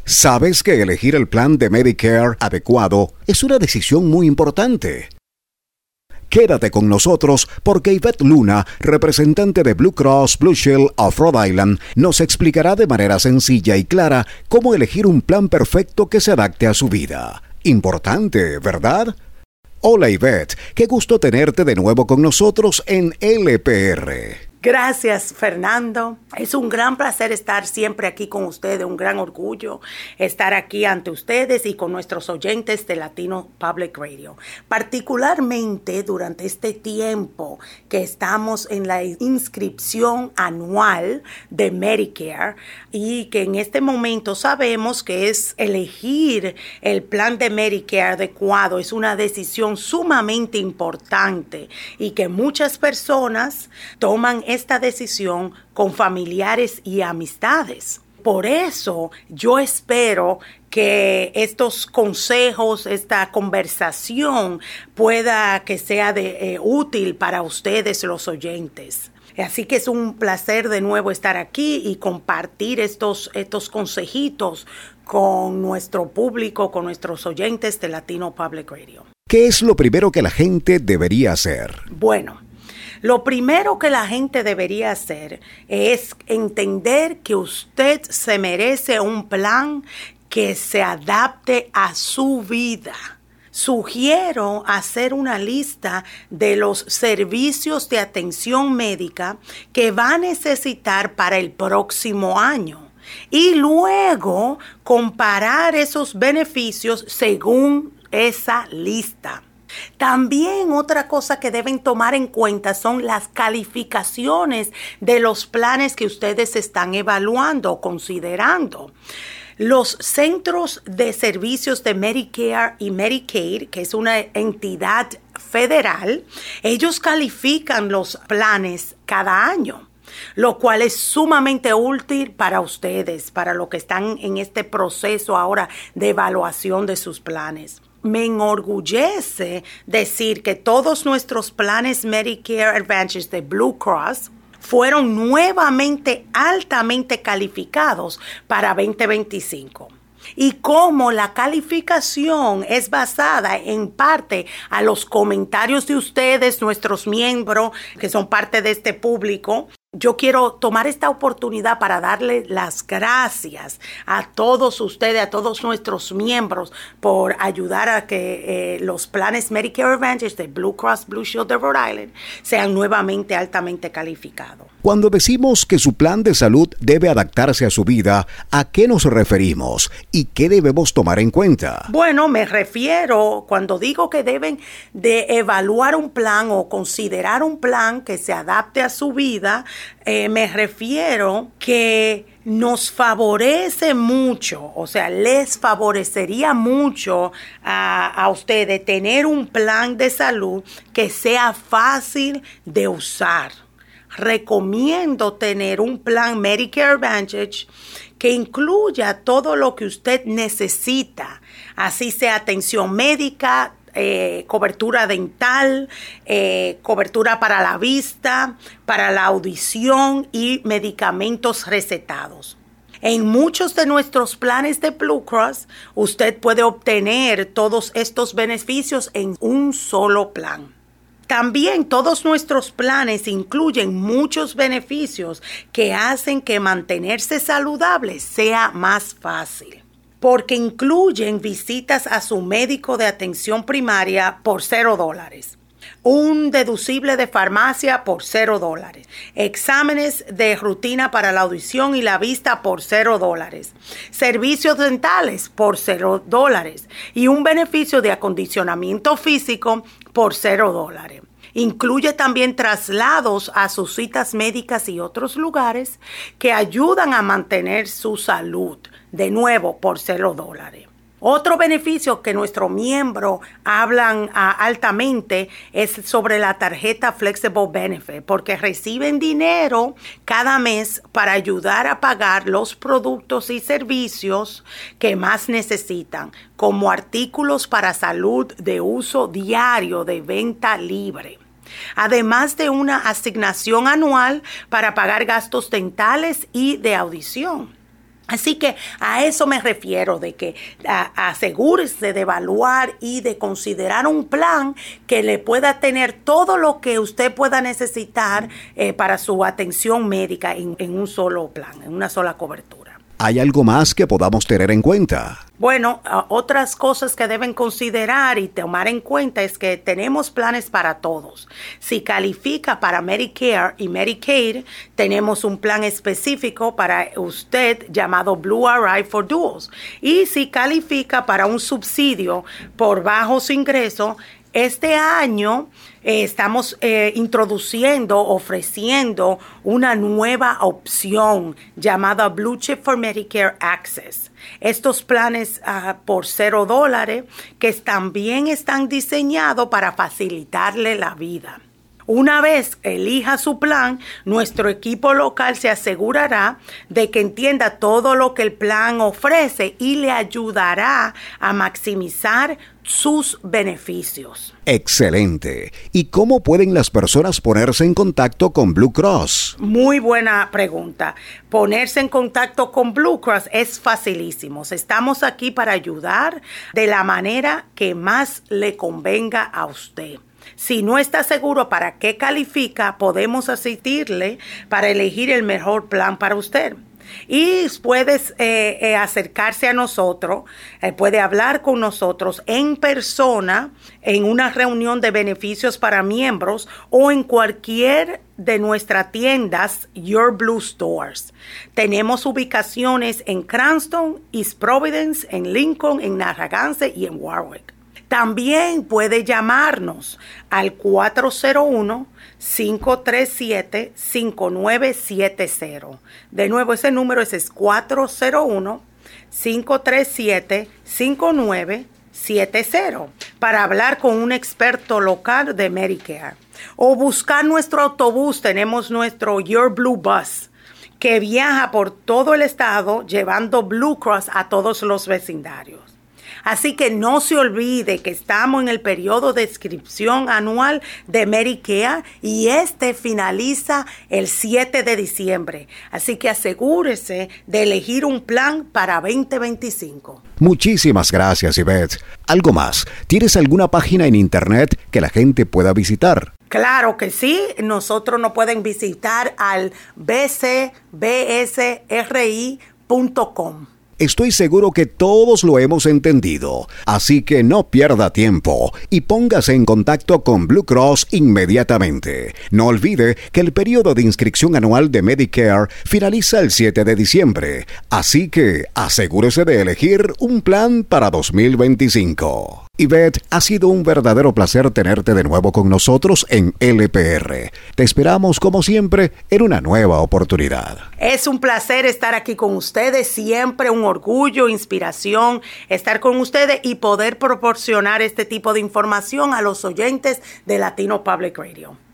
¿Sabes que elegir el plan de Medicare adecuado es una decisión muy importante? Quédate con nosotros porque Yvette Luna, representante de Blue Cross Blue Shield of Rhode Island, nos explicará de manera sencilla y clara cómo elegir un plan perfecto que se adapte a su vida. Importante, ¿verdad? Hola Yvette, qué gusto tenerte de nuevo con nosotros en LPR. Gracias, Fernando. Es un gran placer estar siempre aquí con ustedes, un gran orgullo estar aquí ante ustedes y con nuestros oyentes de Latino Public Radio. Particularmente durante este tiempo que estamos en la inscripción anual de Medicare y que en este momento sabemos que es elegir el plan de Medicare adecuado es una decisión sumamente importante y que muchas personas toman esta decisión con familiares y amistades. Por eso yo espero que estos consejos, esta conversación pueda que sea útil para ustedes los oyentes. Así que es un placer de nuevo estar aquí y compartir estos consejitos con nuestro público, con nuestros oyentes de Latino Public Radio. ¿Qué es lo primero que la gente debería hacer? Bueno, lo primero que la gente debería hacer es entender que usted se merece un plan que se adapte a su vida. Sugiero hacer una lista de los servicios de atención médica que va a necesitar para el próximo año y luego comparar esos beneficios según esa lista. También otra cosa que deben tomar en cuenta son las calificaciones de los planes que ustedes están evaluando o considerando. Los centros de servicios de Medicare y Medicaid, que es una entidad federal, ellos califican los planes cada año, lo cual es sumamente útil para ustedes, para los que están en este proceso ahora de evaluación de sus planes. Me enorgullece decir que todos nuestros planes Medicare Advantage de Blue Cross fueron nuevamente altamente calificados para 2025. Y como la calificación es basada en parte a los comentarios de ustedes, nuestros miembros que son parte de este público, yo quiero tomar esta oportunidad para darle las gracias a todos ustedes, a todos nuestros miembros por ayudar a que los planes Medicare Advantage de Blue Cross Blue Shield de Rhode Island sean nuevamente altamente calificados. Cuando decimos que su plan de salud debe adaptarse a su vida, ¿a qué nos referimos y qué debemos tomar en cuenta? Bueno, me refiero, cuando digo que deben de evaluar un plan o considerar un plan que se adapte a su vida, me refiero que nos favorece mucho, o sea, les favorecería mucho a ustedes tener un plan de salud que sea fácil de usar. Recomiendo tener un plan Medicare Advantage que incluya todo lo que usted necesita, así sea atención médica, cobertura dental, cobertura para la vista, para la audición y medicamentos recetados. En muchos de nuestros planes de Blue Cross, usted puede obtener todos estos beneficios en un solo plan. También todos nuestros planes incluyen muchos beneficios que hacen que mantenerse saludable sea más fácil. Porque incluyen visitas a su médico de atención primaria por $0, un deducible de farmacia por $0, exámenes de rutina para la audición y la vista por $0, servicios dentales por $0 y un beneficio de acondicionamiento físico por $0. Incluye también traslados a sus citas médicas y otros lugares que ayudan a mantener su salud, de nuevo por $0. Otro beneficio que nuestros miembros hablan altamente es sobre la tarjeta Flexible Benefit, porque reciben dinero cada mes para ayudar a pagar los productos y servicios que más necesitan, como artículos para salud de uso diario de venta libre, además de una asignación anual para pagar gastos dentales y de audición. Así que a eso me refiero, de que asegúrese de evaluar y de considerar un plan que le pueda tener todo lo que usted pueda necesitar para su atención médica en un solo plan, en una sola cobertura. ¿Hay algo más que podamos tener en cuenta? Bueno, otras cosas que deben considerar y tomar en cuenta es que tenemos planes para todos. Si califica para Medicare y Medicaid, tenemos un plan específico para usted llamado Blue RI for Duals. Y si califica para un subsidio por bajos ingresos, este año estamos ofreciendo una nueva opción llamada Blue Chip for Medicare Access. Estos planes por $0 que también están diseñados para facilitarle la vida. Una vez elija su plan, nuestro equipo local se asegurará de que entienda todo lo que el plan ofrece y le ayudará a maximizar sus beneficios. Excelente. ¿Y cómo pueden las personas ponerse en contacto con Blue Cross? Muy buena pregunta. Ponerse en contacto con Blue Cross es facilísimo. Estamos aquí para ayudar de la manera que más le convenga a usted. Si no está seguro para qué califica, podemos asistirle para elegir el mejor plan para usted. Y puedes acercarse a nosotros, puede hablar con nosotros en persona, en una reunión de beneficios para miembros o en cualquier de nuestras tiendas Your Blue Stores. Tenemos ubicaciones en Cranston, East Providence, en Lincoln, en Narragansett y en Warwick. También puede llamarnos al 401-537-5970. De nuevo, ese número es 401-537-5970 para hablar con un experto local de Medicare. O buscar nuestro autobús. Tenemos nuestro Your Blue Bus, que viaja por todo el estado llevando Blue Cross a todos los vecindarios. Así que no se olvide que estamos en el periodo de inscripción anual de Medicare y este finaliza el 7 de diciembre. Así que asegúrese de elegir un plan para 2025. Muchísimas gracias, Yvette. ¿Algo más? ¿Tienes alguna página en internet que la gente pueda visitar? Claro que sí. Nosotros nos pueden visitar al bcbsri.com. Estoy seguro que todos lo hemos entendido, así que no pierda tiempo y póngase en contacto con Blue Cross inmediatamente. No olvide que el periodo de inscripción anual de Medicare finaliza el 7 de diciembre, así que asegúrese de elegir un plan para 2025. Yvette, ha sido un verdadero placer tenerte de nuevo con nosotros en LPR. Te esperamos, como siempre, en una nueva oportunidad. Es un placer estar aquí con ustedes, siempre un orgullo, inspiración, estar con ustedes y poder proporcionar este tipo de información a los oyentes de Latino Public Radio.